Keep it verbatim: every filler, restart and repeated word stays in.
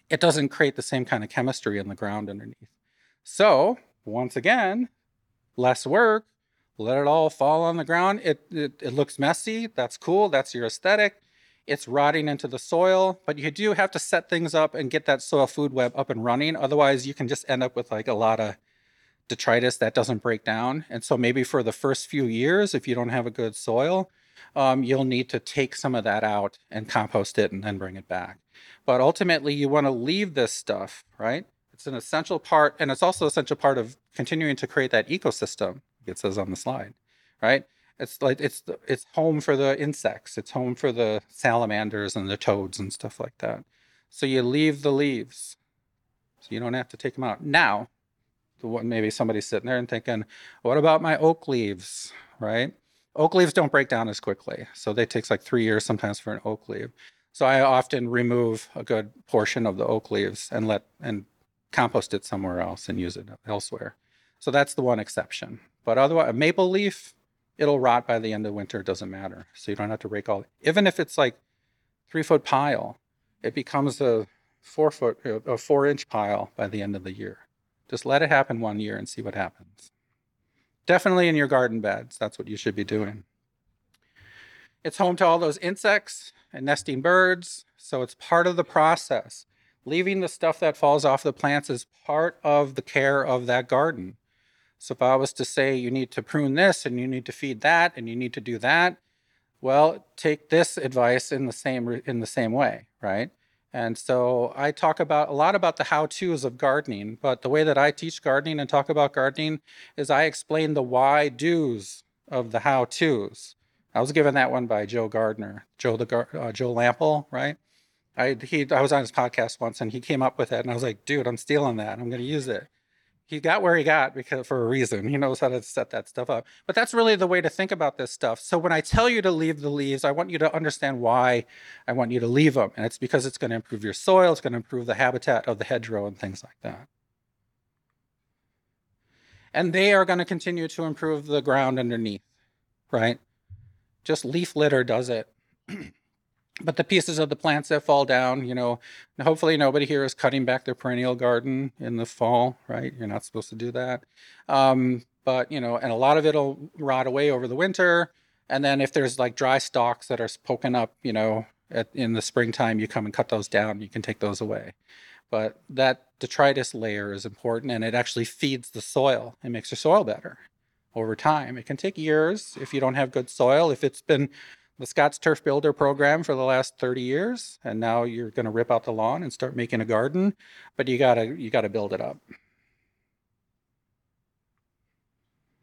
it doesn't create the same kind of chemistry in the ground underneath. So once again, less work, let it all fall on the ground. It, it, it looks messy. That's cool. That's your aesthetic. It's rotting into the soil, but you do have to set things up and get that soil food web up and running. Otherwise, you can just end up with like a lot of detritus that doesn't break down. And so maybe for the first few years, if you don't have a good soil, um, you'll need to take some of that out and compost it and then bring it back. But ultimately, you want to leave this stuff, right? It's an essential part, and it's also an essential part of continuing to create that ecosystem. It says on the slide, right? It's like it's it's home for the insects. It's home for the salamanders and the toads and stuff like that. So you leave the leaves, so you don't have to take them out. Now, maybe somebody's sitting there and thinking, what about my oak leaves, right? Oak leaves don't break down as quickly. So they takes like three years sometimes for an oak leaf. So I often remove a good portion of the oak leaves and let and compost it somewhere else and use it elsewhere. So that's the one exception. But otherwise, a maple leaf, it'll rot by the end of winter. It doesn't matter. So you don't have to rake all. Even if it's like three foot pile, it becomes a four foot, a four inch pile by the end of the year. Just let it happen one year and see what happens. Definitely in your garden beds. That's what you should be doing. It's home to all those insects and nesting birds. So it's part of the process. Leaving the stuff that falls off the plants is part of the care of that garden. So if I was to say you need to prune this and you need to feed that and you need to do that, well, take this advice in the same in the same way, right? And so I talk about a lot about the how-tos of gardening, but the way that I teach gardening and talk about gardening is I explain the why-dos of the how-tos. I was given that one by Joe Gardner, Joe the uh, Joe Lample, right? I he I was on his podcast once and he came up with it, and I was like, dude, I'm stealing that. I'm going to use it. He got where he got because for a reason. He knows how to set that stuff up. But that's really the way to think about this stuff. So when I tell you to leave the leaves, I want you to understand why I want you to leave them. And it's because it's going to improve your soil, it's going to improve the habitat of the hedgerow and things like that. And they are going to continue to improve the ground underneath, right? Just leaf litter does it. But the pieces of the plants that fall down, you know, hopefully nobody here is cutting back their perennial garden in the fall, right? You're not supposed to do that. Um, but, you know, and a lot of it'll rot away over the winter. And then if there's like dry stalks that are poking up, you know, at, in the springtime, you come and cut those down. You can take those away. But that detritus layer is important, and it actually feeds the soil. It makes your soil better over time. It can take years if you don't have good soil. If it's been the Scott's Turf Builder program for the last thirty years, and now you're going to rip out the lawn and start making a garden, but you gotta you gotta build it up.